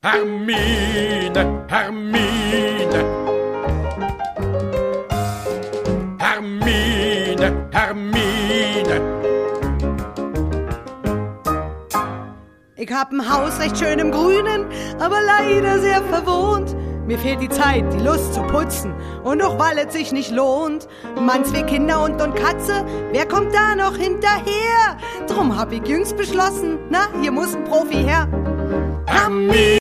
Hermine, Hermine. Hermine, Hermine. Ich hab ein Haus recht schön im Grünen, aber leider sehr verwohnt. Mir fehlt die Zeit, die Lust zu putzen und auch weil es sich nicht lohnt. Mann, 2 Kinder und Katze, wer kommt da noch hinterher? Drum hab ich jüngst beschlossen, na, hier muss ein Profi her. Hermine.